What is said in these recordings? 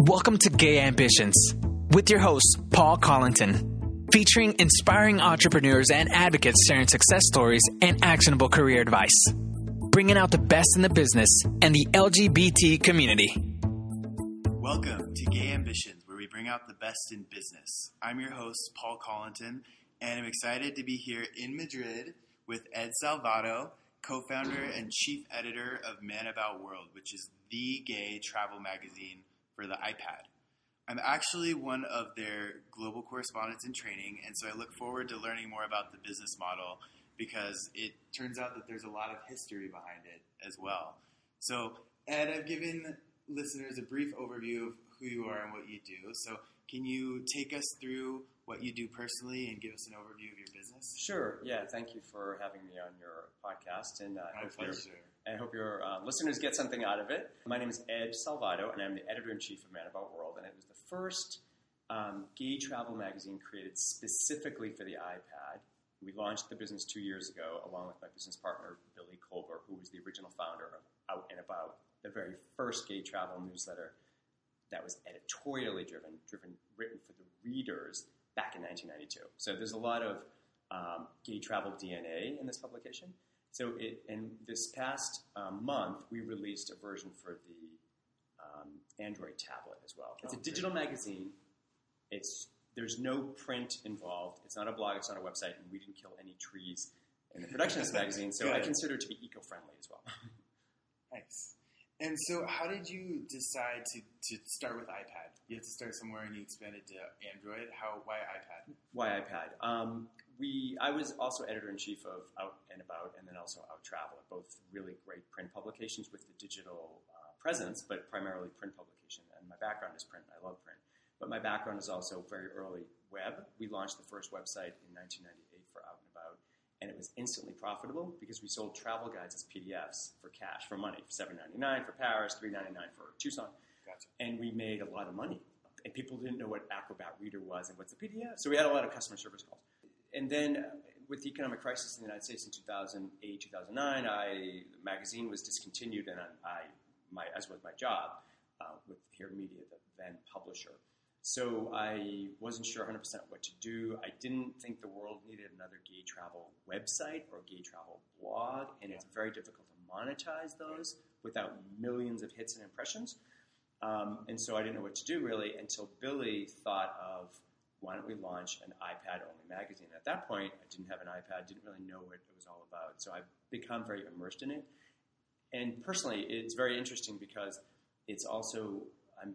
Welcome to Gay Ambitions with your host, Paul Collington, featuring inspiring entrepreneurs and advocates sharing success stories and actionable career advice, bringing out the best in the business and the LGBT community. Welcome to Gay Ambitions, where we bring out the best in business. I'm your host, Paul Collington, and I'm excited to be here in Madrid with Ed Salvato, co-founder and chief editor of Man About World, which is the gay travel magazine for the iPad. I'm actually one of their global correspondents in training, and so I look forward to learning more about the business model because it turns out that there's a lot of history behind it as well. So, Ed, I've given listeners a brief overview of who you are and what you do. So can you take us through what you do personally and give us an overview of your business? Sure. Yeah. Thank you for having me on your podcast. And My pleasure. I hope your listeners get something out of it. My name is Ed Salvato, and I'm the editor-in-chief of Man About World. And it was the first gay travel magazine created specifically for the iPad. We launched the business 2 years ago, along with my business partner, Billy Colbert, who was the original founder of Out and About, the very first gay travel newsletter that was editorially written for the readers back in 1992. So there's a lot of gay travel DNA in this publication. So in this past month, we released a version for the Android tablet as well. It's a digital magazine. There's no print involved. It's not a blog. It's not a website. And we didn't kill any trees in the production of this magazine. So I consider it to be eco-friendly as well. Nice. And so how did you decide to start with iPad? You had to start somewhere and you expanded to Android. Why iPad? Why iPad? I was also editor-in-chief of Out and About and then also Out Travel, both really great print publications with the digital presence, but primarily print publication. And my background is print. I love print. But my background is also very early web. We launched the first website in 1998 for Out and About. And it was instantly profitable because we sold travel guides as PDFs for cash, for money, $7.99 for Paris, $3.99 for Tucson. Gotcha. And we made a lot of money. And people didn't know what Acrobat Reader was and what's a PDF. So we had a lot of customer service calls. And then with the economic crisis in the United States in 2008, 2009, the magazine was discontinued, and as was my job with Here Media, the then publisher. So I wasn't sure 100% what to do. I didn't think the world needed another gay travel website or gay travel blog, and it's very difficult to monetize those without millions of hits and impressions. And so I didn't know what to do really until Billy thought of, why don't we launch an iPad-only magazine? At that point, I didn't have an iPad, didn't really know what it was all about. So I've become very immersed in it. And personally, it's very interesting because it's also,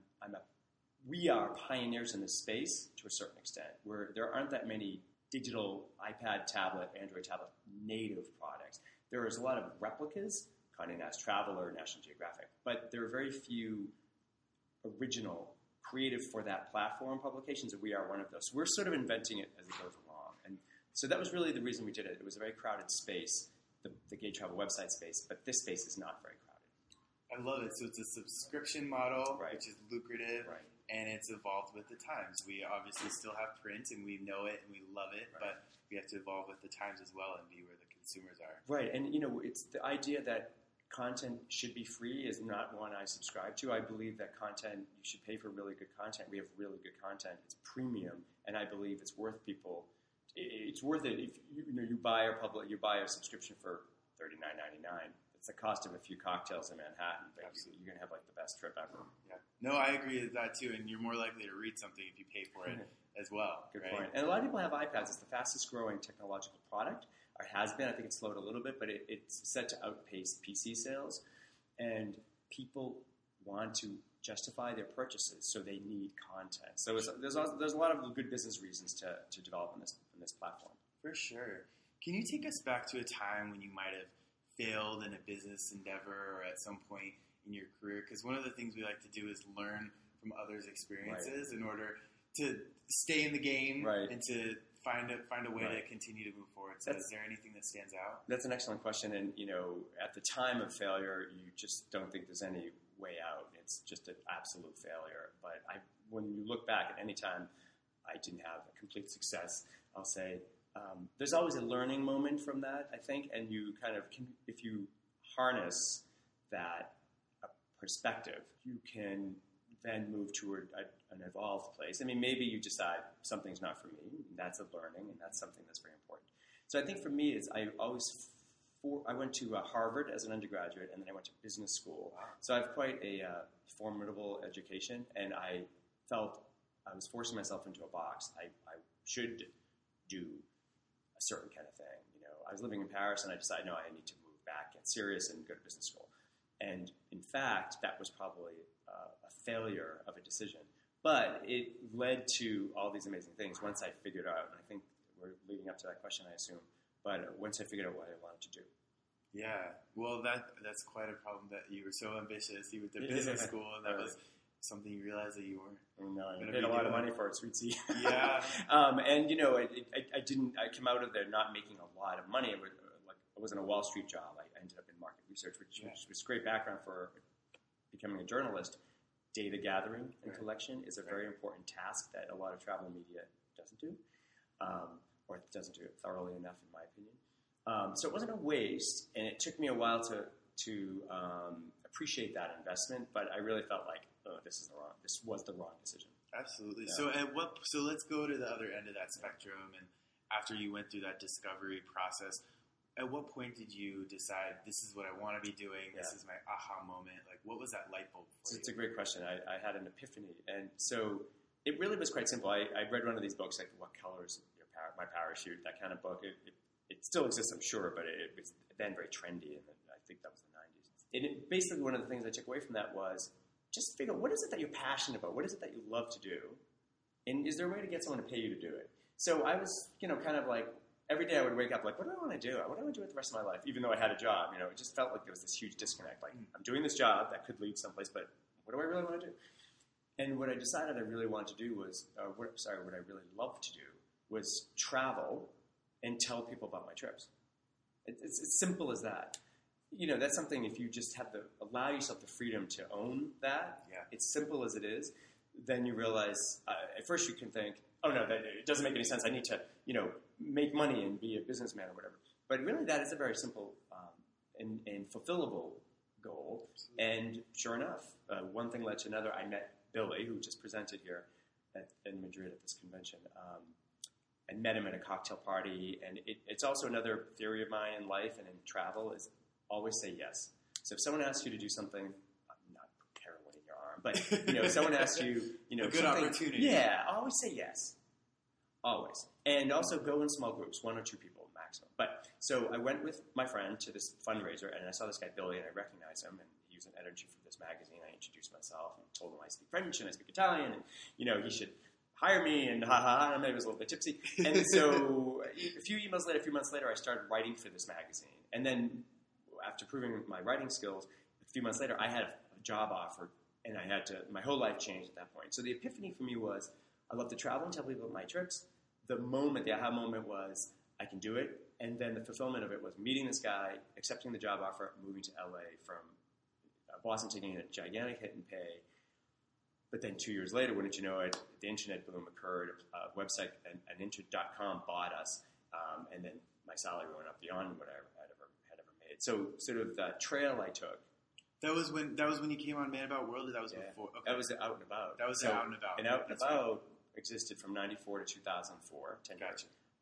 we are pioneers in this space to a certain extent, where there aren't that many digital iPad, tablet, Android tablet native products. There is a lot of replicas, Condé Nast Traveler, National Geographic, but there are very few original, creative for that platform publications, and we are one of those. So we're sort of inventing it as it goes along. And so that was really the reason we did it. It was a very crowded space, the gay travel website space, but this space is not very crowded. I love it. So it's a subscription model, right, which is lucrative. Right. And it's evolved with the times. We obviously still have print, and we know it, and we love it, right, but we have to evolve with the times as well and be where the consumers are. Right, and it's the idea that content should be free is not one I subscribe to. I believe that content, you should pay for really good content. We have really good content. It's premium, and I believe it's worth it's worth it if you buy a subscription for $39.99. It's the cost of a few cocktails in Manhattan, but you're going to have like the best trip ever. Yeah. No, I agree with that too, and you're more likely to read something if you pay for it as well. Good right? point. And a lot of people have iPads. It's the fastest growing technological product, or has been. I think it's slowed a little bit, but it's set to outpace PC sales, and people want to justify their purchases, so they need content. So there's a lot of good business reasons to develop in this platform. For sure. Can you take us back to a time when you might have failed in a business endeavor or at some point in your career? Because one of the things we like to do is learn from others' experiences in order to stay in the game and to find a way to continue to move forward. So is there anything that stands out? That's an excellent question. And, at the time of failure, you just don't think there's any way out. It's just an absolute failure. But when you look back at any time I didn't have a complete success, I'll say, there's always a learning moment from that, I think, and you kind of if you harness that perspective, you can then move toward an evolved place. I mean, maybe you decide something's not for me, and that's a learning, and that's something that's very important. So I think for me, I went to Harvard as an undergraduate, and then I went to business school. Wow. So I have quite a formidable education, and I felt I was forcing myself into a box. I should do a certain kind of thing. You know, I was living in Paris, and I decided, no, I need to move back, get serious, and go to business school. And in fact, that was probably a failure of a decision. But it led to all these amazing things once I figured out, and I think we're leading up to that question, I assume, but once I figured out what I wanted to do. Yeah, well, that's quite a problem that you were so ambitious. You went to business school, and that was something you realized that you weren't. No, I paid a lot of money for it, sweet C. Yeah. And, you know, I came out of there not making a lot of money. It wasn't a Wall Street job. I ended up in market research, which was great background for becoming a journalist. Data gathering and collection is a very important task that a lot of travel media doesn't do, or doesn't do it thoroughly enough, in my opinion. So it wasn't a waste, and it took me a while to appreciate that investment. But I really felt like, this was the wrong decision. Absolutely. Yeah. So let's go to the other end of that spectrum. And after you went through that discovery process, at what point did you decide this is what I want to be doing? Yeah. This is my aha moment. Like, what was that light bulb for you? It's a great question. I had an epiphany, and so it really was quite simple. I read one of these books, like What Color is My Parachute, that kind of book. It still exists, I'm sure, but it was then very trendy, and I think that was the 90s. And basically, one of the things I took away from that was just figure out, what is it that you're passionate about? What is it that you love to do? And is there a way to get someone to pay you to do it? So I was, kind of like, every day I would wake up like, what do I want to do? What do I want to do with the rest of my life? Even though I had a job, it just felt like there was this huge disconnect. Like, I'm doing this job that could lead someplace, but what do I really want to do? And what I decided I really wanted to do was, what I really loved to do was travel and tell people about my trips. It's as simple as that. That's something, if you just allow yourself the freedom to own that, it's simple as it is, then you realize, at first you can think, oh no, it doesn't make any sense. I need to, make money and be a businessman or whatever. But really that is a very simple and fulfillable goal. And sure enough, one thing led to another. I met Billy, who just presented here in Madrid at this convention. I met him at a cocktail party. And it's also another theory of mine in life and in travel is always say yes. So if someone asks you to do something, not put heroin in your arm, but if someone asks you, a good opportunity. Yeah, always say yes. Always. And also go in small groups, 1 or 2 people maximum. But so I went with my friend to this fundraiser, and I saw this guy Billy, and I recognized him, and he was an editor for this magazine. I introduced myself and told him I speak French and I speak Italian, and he should hire me, and and maybe I was a little bit tipsy. And so a few months later, I started writing for this magazine. And then after proving my writing skills, a few months later, I had a job offer, and my whole life changed at that point. So the epiphany for me was, I love to travel and tell people about my trips. The aha moment was, I can do it. And then the fulfillment of it was meeting this guy, accepting the job offer, moving to LA from Boston, taking a gigantic hit in pay. But then 2 years later, wouldn't you know it, the internet boom occurred. A website, aninter.com bought us. And then my salary went up beyond what I had ever made. So sort of the trail I took. That was when you came on Man About World, or that was before? Okay. That was Out and About. That was Out and About. And Out and About existed from 94 to 2004, 10 years.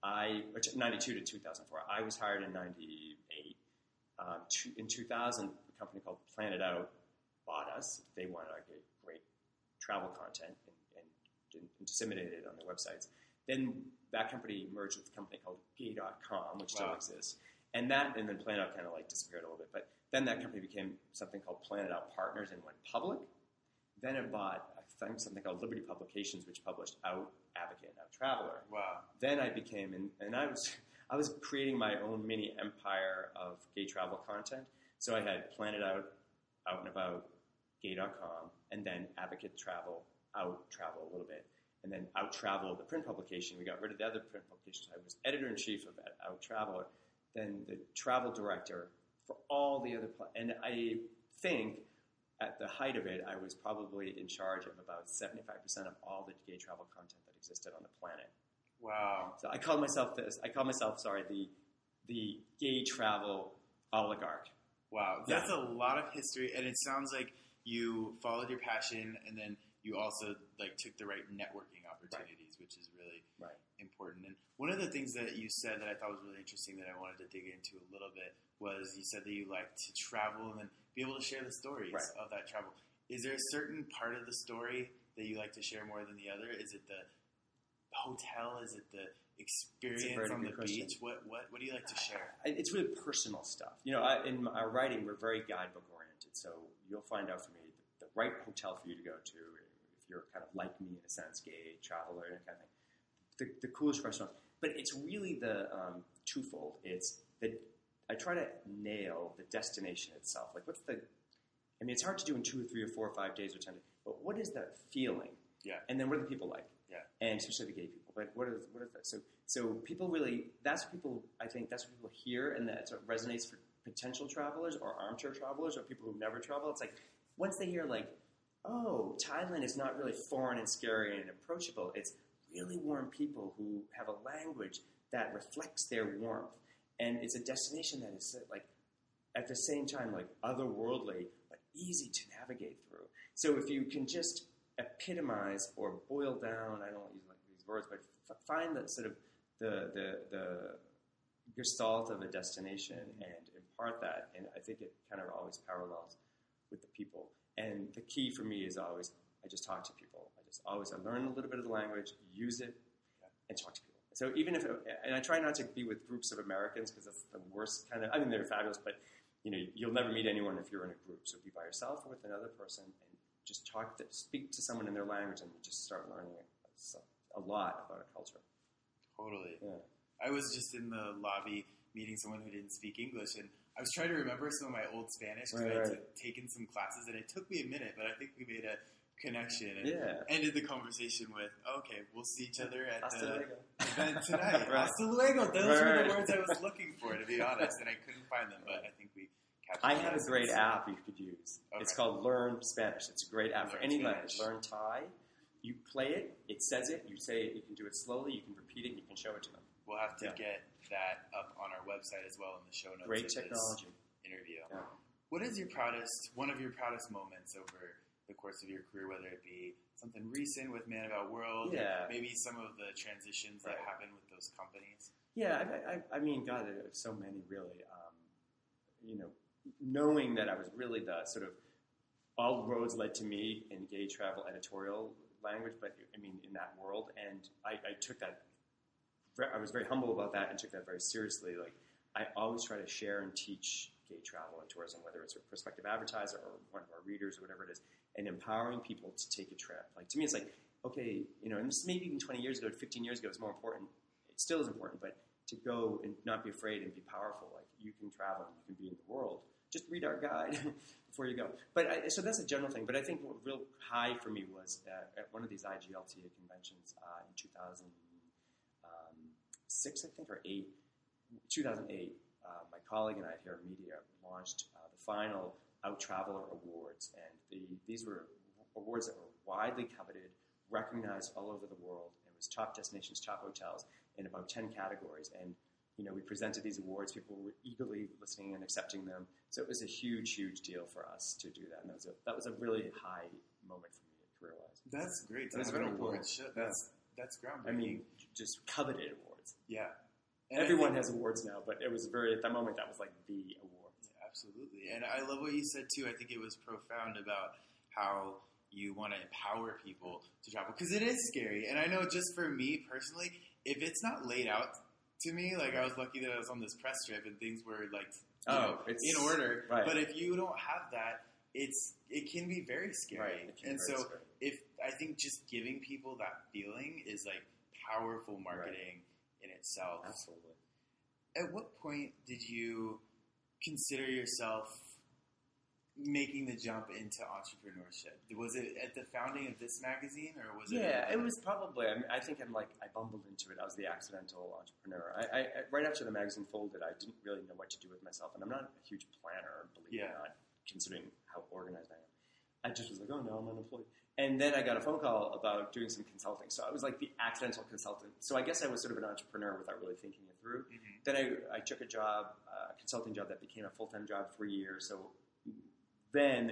92 to 2004. I was hired in 98. In 2000, a company called Planet Out bought us. They wanted our great travel content and disseminated it on their websites. Then that company merged with a company called Gay.com, which still exists. And then Planet Out kind of disappeared a little bit. But then that company became something called Planet Out Partners and went public. Then it bought, I think, something called Liberty Publications, which published Out Advocate and Out Traveler. Wow. Then I became, and I was creating my own mini empire of gay travel content. So I had Planet Out, Out and About, Gay.com, and then Advocate Travel, Out Travel a little bit. And then Out Travel, the print publication, we got rid of the other print publications. I was editor-in-chief of Out Traveler, then the travel director for all the other, and I think at the height of it, I was probably in charge of about 75% of all the gay travel content that existed on the planet. Wow. So I called myself the gay travel oligarch. Wow. That's a lot of history, and it sounds like you followed your passion, and then you also like took the right networking opportunities, which is really important. And one of the things that you said that I thought was really interesting that I wanted to dig into a little bit was you said that you like to travel and then be able to share the stories of that travel. Is there a certain part of the story that you like to share more than the other? Is it the hotel? Is it the experience on the beach? What do you like to share? It's really personal stuff. In our writing, we're very guidebook oriented. So you'll find out for me the right hotel for you to go to if you're kind of like me in a sense, gay, traveler, and kind of thing. The coolest restaurant. But it's really the twofold. It's that I try to nail the destination itself. Like it's hard to do in 2 or 3 or 4 or 5 days or 10 days. But what is that feeling? Yeah. And then what are the people like? Yeah. And especially the gay people. But what is that? So people really, I think that's what people hear, and that's what resonates for potential travelers or armchair travelers or people who never travel. It's like, once they hear like, oh, Thailand is not really foreign and scary and approachable. It's really warm people who have a language that reflects their warmth. And it's a destination that is like, at the same time, like otherworldly, but easy to navigate through. So if you can just epitomize or boil down, I don't use like these words, but find the sort of the gestalt of a destination and impart that, and I think it kind of always parallels with the people. And the key for me is always, I just talk to people. I learn a little bit of the language, use it, and talk to people. So even and I try not to be with groups of Americans because that's the worst kind of, they're fabulous, but you'll never meet anyone if you're in a group. So be by yourself or with another person and just speak to someone in their language, and you just start learning a lot about a culture. Totally. Yeah. I was just in the lobby meeting someone who didn't speak English, and I was trying to remember some of my old Spanish because I had taken some classes, and it took me a minute, but I think we made a connection and ended the conversation with, okay, we'll see each other at the event tonight. Hasta luego. Those were the words I was looking for, to be honest, and I couldn't find them, but I think we captured I have a great app you could use. Okay. It's called Learn Spanish. It's a great app for any language. Learn Thai. You play it, it says it, you say it, you can do it slowly, you can repeat it, you can show it to them. We'll have to get that up on our website as well in the show notes. Great technology. This interview. Yeah. What is one of your proudest moments over the course of your career, whether it be something recent with Man About World, or maybe some of the transitions that happened with those companies? Yeah, I mean, God, there are so many really. Knowing that I was really the sort of, all roads led to me in gay travel editorial language, but in that world, and I took that, I was very humble about that and took that very seriously. Like, I always try to share and teach gay travel and tourism, whether it's a prospective advertiser or one of our readers or whatever it is, and empowering people to take a trip. Like, to me, it's like, okay, and this maybe even 20 years ago, 15 years ago, it's more important. It still is important, but to go and not be afraid and be powerful. Like, you can travel, you can be in the world. Just read our guide before you go. But so that's a general thing. But I think what real high for me was at one of these IGLTA conventions in 2006, I think, or 2008. My colleague and I here at Media launched the final Out Traveler Awards, and these were awards that were widely coveted, recognized all over the world. It was top destinations, top hotels in about 10 categories, and we presented these awards. People were eagerly listening and accepting them. So it was a huge, huge deal for us to do that. And that was a really high moment for me career-wise. That's great. That's very important. That's groundbreaking. Just coveted awards. Yeah. And everyone has awards now, but it was at that moment, that was like the award. Yeah, absolutely. And I love what you said, too. I think it was profound about how you want to empower people to travel. Because it is scary. And I know just for me personally, if it's not laid out to me, like, I was lucky that I was on this press trip and things were like in order. Right. But if you don't have that, it can be very scary. Right. And so I think just giving people that feeling is like powerful marketing in itself. Absolutely. At what point did you consider yourself making the jump into entrepreneurship? Was it at the founding of this magazine, or was it? Yeah, it was probably. I think I bumbled into it. I was the accidental entrepreneur. I right after the magazine folded, I didn't really know what to do with myself, and I'm not a huge planner, believe it or not, considering how organized I am. I just was like, oh no, I'm unemployed. And then I got a phone call about doing some consulting. So I was like the accidental consultant. So I guess I was sort of an entrepreneur without really thinking it through. Mm-hmm. Then I took a job, a consulting job that became a full-time job for a year. So then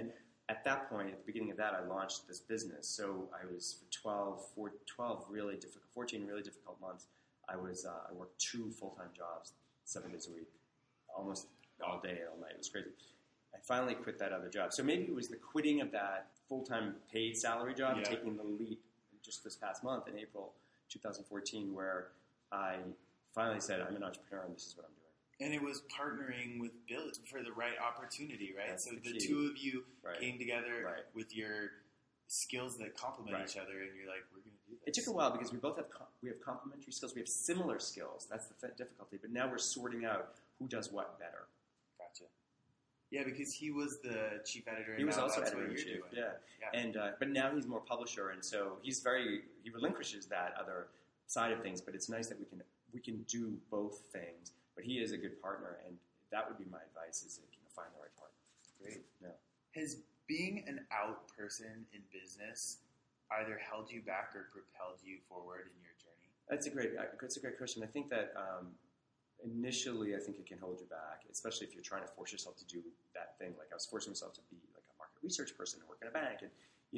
at that point, at the beginning of that, I launched this business. So I was for 14 really difficult months. I worked 2 full-time jobs, 7 days a week, almost all day and all night. It was crazy. I finally quit that other job. So maybe it was the quitting of that full-time paid salary job, taking the leap just this past month in April 2014, where I finally said, I'm an entrepreneur and this is what I'm doing. And it was partnering with Bill for the right opportunity, right? That's so the the key. 2 of you Right. came together Right. with your skills that complement Right. each other, and you're like, we're going to do this. It took a while because we both have we have complementary skills. We have similar skills. That's the difficulty. But now we're sorting out who does what better. Gotcha. Yeah, because he was the chief editor. He and was now also that's what editor-in-chief. you're doing. Yeah. And but now he's more publisher, and so he relinquishes that other side of things. But it's nice that we can do both things. But he is a good partner, and that would be my advice: is find the right partner. Great. Yeah. Has being an out person in business either held you back or propelled you forward in your journey? That's a great question. I think that initially, I think it can hold you back, especially if you're trying to force yourself to do that thing. Like I was forcing myself to be like a market research person and work in a bank, and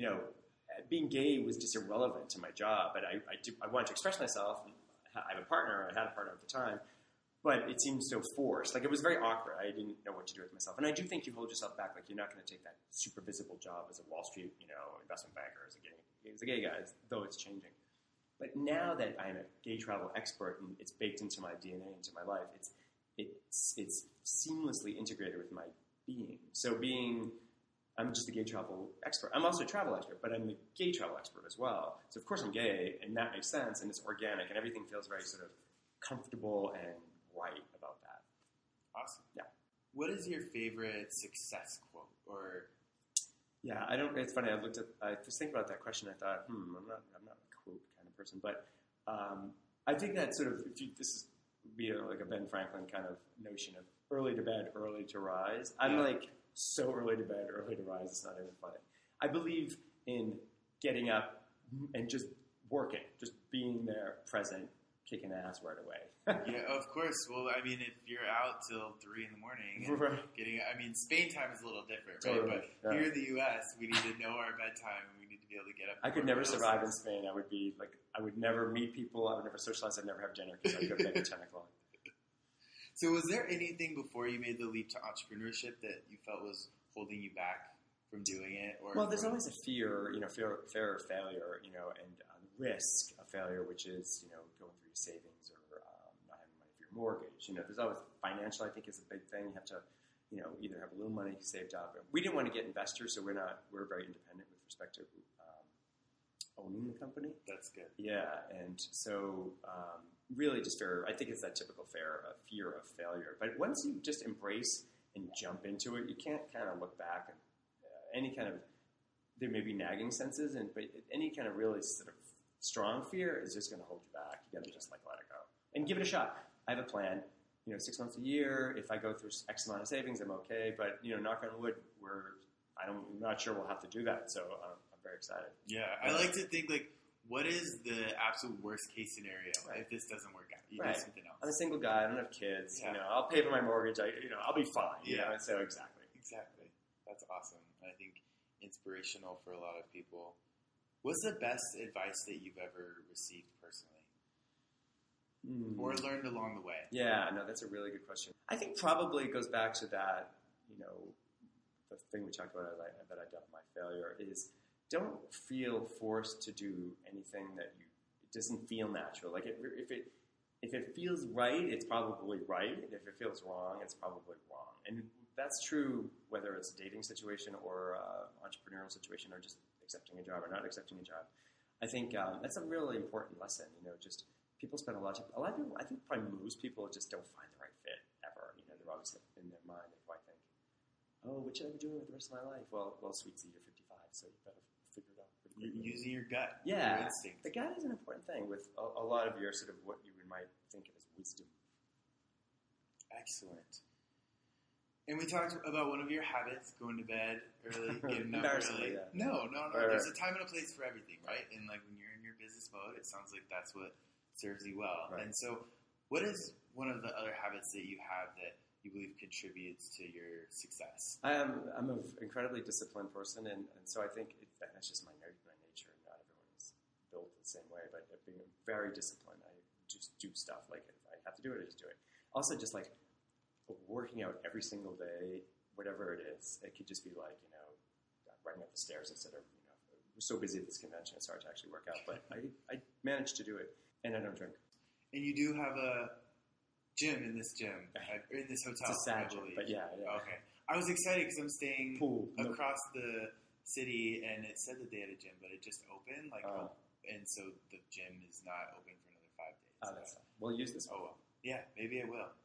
being gay was just irrelevant to my job. But I wanted to express myself. And I have a partner. I had a partner at the time. But it seemed so forced. Like, it was very awkward. I didn't know what to do with myself. And I do think you hold yourself back. Like, you're not going to take that super visible job as a Wall Street, investment banker, as a gay guy, though it's changing. But now that I'm a gay travel expert and it's baked into my DNA, into my life, it's seamlessly integrated with my being. So I'm just a gay travel expert. I'm also a travel expert, but I'm a gay travel expert as well. So, of course, I'm gay, and that makes sense, and it's organic, and everything feels very sort of comfortable and right about that. Awesome. Yeah. What is your favorite success quote? Or yeah, it's funny. I was thinking about that question. I thought, I'm not a quote kind of person, but I think that sort of this would be like a Ben Franklin kind of notion of early to bed, early to rise. I'm like so early to bed, early to rise. It's not even funny. I believe in getting up and just working, just being there, present, kicking ass right away. Yeah, of course. Well, I mean, if you're out till 3 a.m. and Spain time is a little different, right? Totally. But here in the U.S., we need to know our bedtime, and we need to be able to get up. I could never survive in Spain. I would never meet people. I would never socialize. I'd never have dinner because I'd go to bed at 10 o'clock. So was there anything before you made the leap to entrepreneurship that you felt was holding you back from doing it? Well, there's always a fear of failure, and risk of failure, which is, going through your savings or not having money for your mortgage. There's always financial, I think, is a big thing. You have to, either have a little money saved up. We didn't want to get investors, so we're very independent with respect to owning the company. That's good. Yeah, and so really just I think it's that typical fear of failure. But once you just embrace and jump into it, you can't kind of look back. And there may be nagging senses, but any kind of really sort of strong fear is just going to hold you back. You got to just let it go and give it a shot. I have a plan. 6 months a year. If I go through X amount of savings, I'm okay. But knock on wood, I'm not sure we'll have to do that. So I'm very excited. Yeah, I like to think what is the absolute worst case scenario if this doesn't work out? You do something else. I'm a single guy. I don't have kids. Yeah. I'll pay for my mortgage. I'll be fine. So exactly. That's awesome. I think inspirational for a lot of people. What's the best advice that you've ever received personally? Or learned along the way? Yeah, no, that's a really good question. I think probably it goes back to that, the thing we talked about that I done my failure is don't feel forced to do anything that it doesn't feel natural. Like if it feels right, it's probably right. And if it feels wrong, it's probably wrong. And that's true whether it's a dating situation or entrepreneurial situation or just accepting a job or not accepting a job. I think that's a really important lesson. Just people spend a lot of people, I think probably most people just don't find the right fit ever. They're always in their mind, they probably think, oh, what should I be doing with the rest of my life? Well, sweetie, you're 55, so you better figure it out pretty quickly. You're using your gut. Yeah. Your instinct. The gut is an important thing with a lot of your sort of what you might think of as wisdom. Excellent. And we talked about one of your habits, going to bed early, getting up early. Yeah. No. There's a time and a place for everything, right? And when you're in your business mode, it sounds like that's what serves you well. Right. And so what is one of the other habits that you have that you believe contributes to your success? I'm an incredibly disciplined person, and so I think that's just my nature. Not everyone is built the same way, but being very disciplined, I just do stuff. Like if I have to do it, I just do it. Also, just like working out every single day, whatever it is. It could just be like, running up the stairs instead of, we're so busy at this convention, it's hard to actually work out. But I managed to do it, and I don't drink. And you do have a gym in this hotel. It's a sad gym, but yeah. Okay. I was excited because I'm staying Pool. across the city, and it said that they had a gym, but it just opened. And so the gym is not open for another 5 days. Oh, that's we'll use this one. Oh, well. Yeah, maybe I will.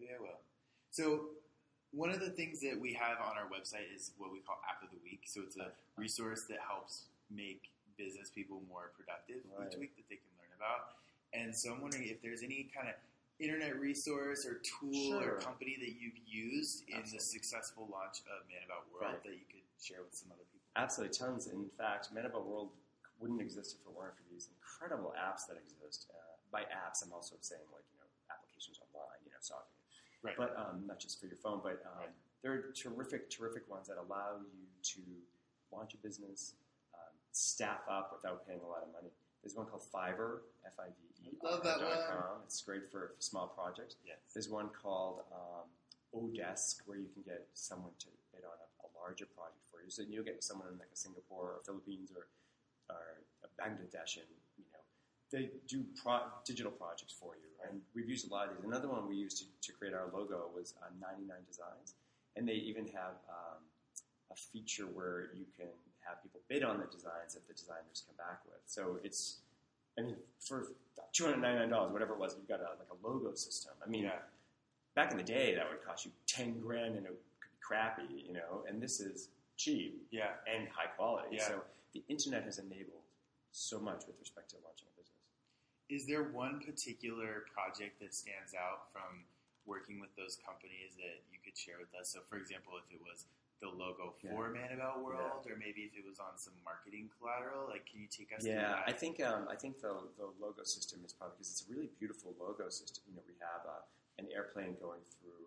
So one of the things that we have on our website is what we call App of the Week. So it's a resource that helps make business people more productive each week that they can learn about. And so I'm wondering if there's any kind of internet resource or tool or company that you've used in the successful launch of Man About World that you could share with some other people. Absolutely, tons. In fact, Man About World wouldn't exist if it weren't for these incredible apps that exist. By apps, I'm also saying applications online, software. Right. But not just for your phone, but there are terrific ones that allow you to launch a business, staff up without paying a lot of money. There's one called Fiverr, Fiverr.com. It's great for small projects. Yes. There's one called Odesk, where you can get someone to bid on a larger project for you. So you'll get someone in like a Singapore or Philippines or Bangladesh, and they do digital projects for you. And we've used a lot of these. Another one we used to create our logo was 99 Designs. And they even have a feature where you can have people bid on the designs that the designers come back with. So it's, for $299, whatever it was, you've got a logo system. Back in the day, that would cost you $10,000 and it could be crappy, and this is cheap and high quality. Yeah. So the internet has enabled so much with respect to launching a business. Is there one particular project that stands out from working with those companies that you could share with us? So, for example, if it was the logo for Man About World, or maybe if it was on some marketing collateral, can you take us through that? I think the logo system is probably, because it's a really beautiful logo system. We have an airplane going through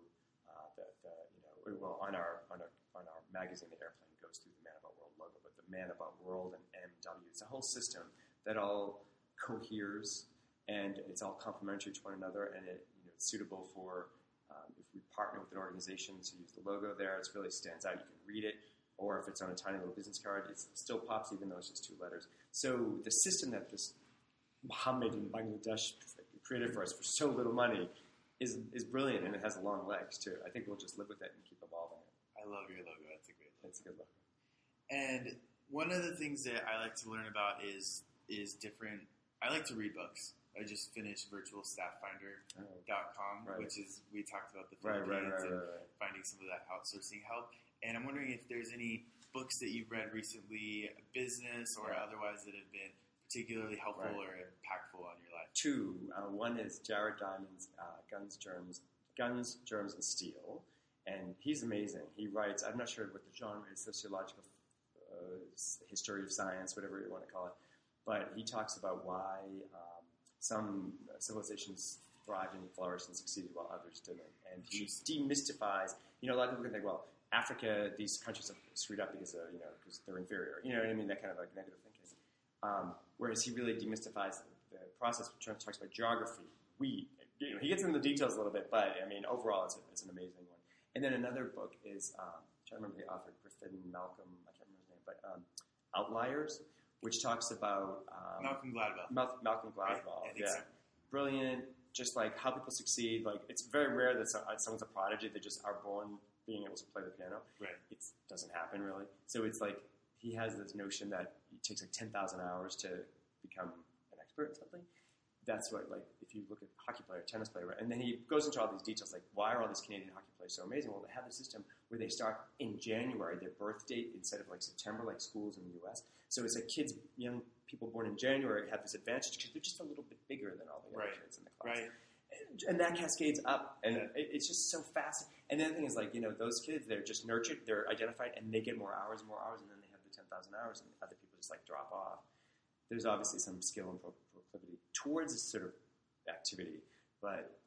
on our magazine, the airplane goes through the Man About World logo, but the Man About World and MW, it's a whole system that all coheres. And it's all complementary to one another, and it's suitable for if we partner with an organization to use the logo there. It really stands out. You can read it, or if it's on a tiny little business card, it still pops, even though it's just 2 letters. So the system that this Mohammed in Bangladesh created for us for so little money is brilliant, and it has long legs too. I think we'll just live with it and keep evolving it. I love your logo. That's a great logo. It's a good logo. And one of the things that I like to learn about is different. I like to read books. I just finished virtualstafffinder.com, which is, we talked about the Philippines and finding some of that outsourcing help. And I'm wondering if there's any books that you've read recently, business or otherwise, that have been particularly helpful or impactful on your life. 2. One is Jared Diamond's Guns, Germs, and Steel. And he's amazing. He writes, I'm not sure what the genre is, sociological history of science, whatever you want to call it. But he talks about why some civilizations thrived and flourished and succeeded while others didn't. And he demystifies, a lot of people can think, well, Africa, these countries have screwed up because they're inferior. You know what I mean? That kind of negative thinking. Whereas he really demystifies the process, which talks about geography, wheat. He gets into the details a little bit, but overall, it's an amazing one. And then another book is, I'm trying to remember the author, Griffin Malcolm, I can't remember his name, but Outliers, which talks about Malcolm Gladwell. Malcolm Gladwell, right? So. Brilliant. Just like how people succeed. Like, it's very rare that someone's a prodigy. They just are born being able to play the piano. Right. It doesn't happen really. So it's like he has this notion that it takes 10,000 hours to become an expert in something. That's what, if you look at hockey player, tennis player, right? And then he goes into all these details, like, why are all these Canadian hockey players so amazing? Well, they have a system where they start in January, their birth date, instead of September, like schools in the U.S. So it's like young people born in January have this advantage because they're just a little bit bigger than all the other kids in the class. Right. And that cascades up, and it's just so fast. And the other thing is, those kids, they're just nurtured, they're identified, and they get more hours, and then they have the 10,000 hours, and other people just drop off. There's obviously some skill and proclivity towards this sort of activity, but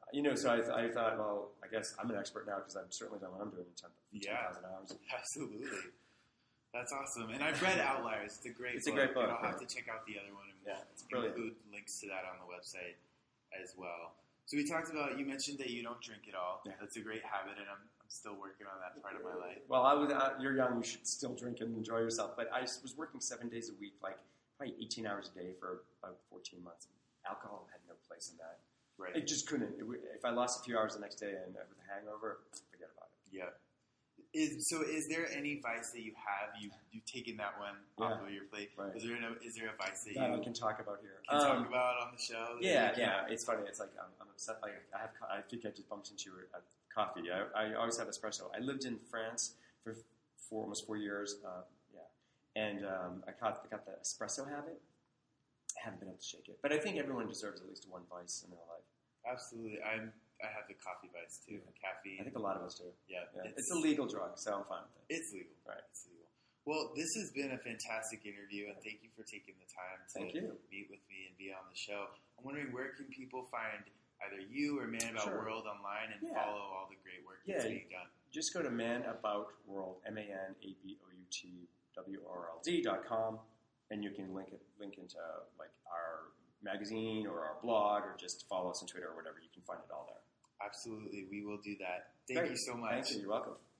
So I thought, well, I guess I'm an expert now because I've certainly done what I'm doing in 10,000 hours. Absolutely. That's awesome. And I've read Outliers. It's a great book. It's a great book. And I'll have to check out the other one. And it's brilliant. Include links to that on the website as well. So we talked about, you mentioned that you don't drink at all. Yeah. That's a great habit, and I'm still working on that part of my life. Well, you're young. You should still drink and enjoy yourself. But I was working 7 days a week, like probably 18 hours a day for about 14 months. Alcohol had no place in that. Right. It just couldn't. If I lost a few hours the next day and with a hangover, forget about it. Yeah. Is there any vice that you have? You've taken that one off of your plate. Right. Is there a vice that I can talk about here? Can talk about on the show? Yeah. It's funny. It's like I'm upset. Like I think I just bumped into coffee. I always have espresso. I lived in France for almost 4 years. And I got the espresso habit. I haven't been able to shake it, but I think everyone deserves at least one vice in their life. Absolutely. I have the coffee vice too. Caffeine. I think a lot of us do. Yeah. It's a legal drug, so I'm fine with it. It's legal. Right. It's legal. Well, this has been a fantastic interview, and thank you for taking the time to meet with me and be on the show. I'm wondering, where can people find either you or Man About World online and follow all the great work that's being done? Just go to manaboutworld, MANABOUTWORLD.com, and you can link into like our magazine or our blog, or just follow us on Twitter or whatever. You can find it all there. Absolutely. We will do that. Thank you so much. Thank you. You're welcome.